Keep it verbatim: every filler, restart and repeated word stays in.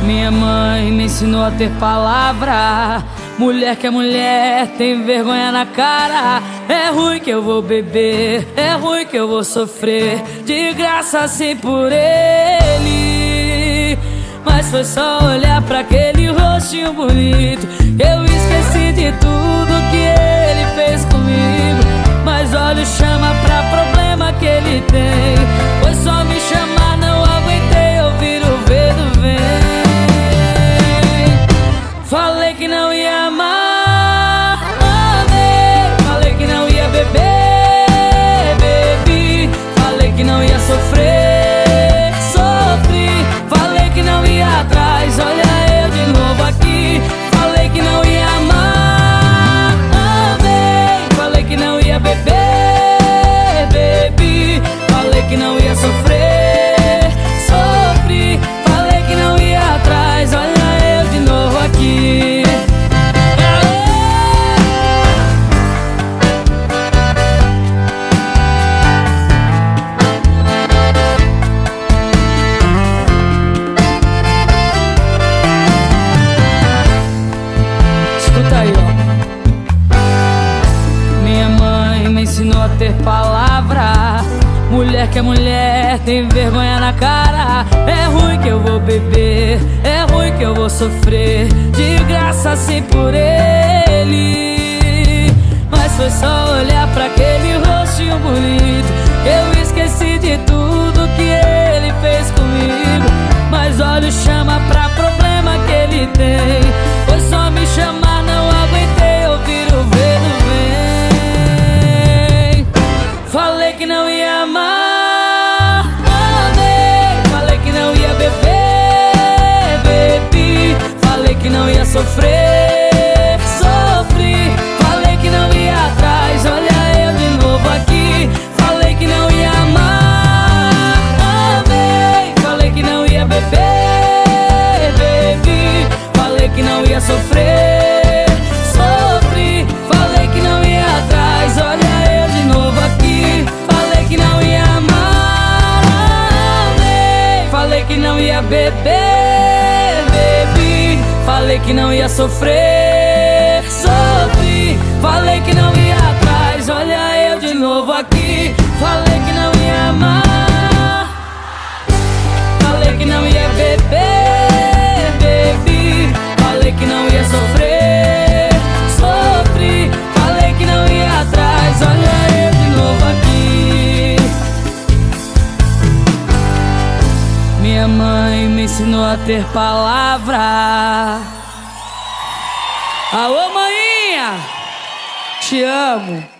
Minha mãe me ensinou a ter palavra. Mulher que é mulher, tem vergonha na cara. É ruim que eu vou beber, é ruim que eu vou sofrer de graça assim por ele. Mas foi só olhar pra aquele rostinho bonito, eu esqueci de tudo que ele fez comigo. Mas olha o chama pra problema que ele tem. Foi só me chamar, não aguentei ouvir o vento vem. Falei que não ia amar, amei. Falei que não ia beber, bebi. Falei que não ia sofrer, sofri. Falei que não ia atrás, olha eu de novo aqui. Falei que não ia amar, amei. Falei que não ia beber, bebi. Falei que não ia sofrer, sofri. Falei que não ia atrás, olha eu de novo aqui. Escuta aí, ó. Minha mãe me ensinou a ter palavra. Mulher que é mulher, tem vergonha na cara. É ruim que eu vou beber, é ruim que eu vou sofrer de graça assim por ele. Mas foi só olhar pra aquele rostinho bonito, eu esqueci de tudo que ele fez comigo. Mas olha o chama pra problema que ele tem. Foi só me chamar, não aguentei ouvir o vento vem. Falei que não ia amar, amei. Falei que não ia beber, bebi. Falei que não ia sofrer, sofri. Falei que não ia atrás, olha eu de novo aqui. Falei que não ia amar, amei. Falei que não ia beber, bebi. Falei que não ia sofrer, sofri. Falei que não ia atrás, olha eu de novo aqui. Falei que não ia amar, amei. Falei que não ia beber, bebi. Falei que não ia sofrer, sofri. Falei que não ia atrás, olha eu de novo aqui. Falei que não ia amar, falei que não ia beber, bebi. Falei que não ia sofrer, sofri. Falei que não ia atrás, olha eu de novo aqui. Minha mãe me ensinou a ter palavra. Alô, maninha, te amo.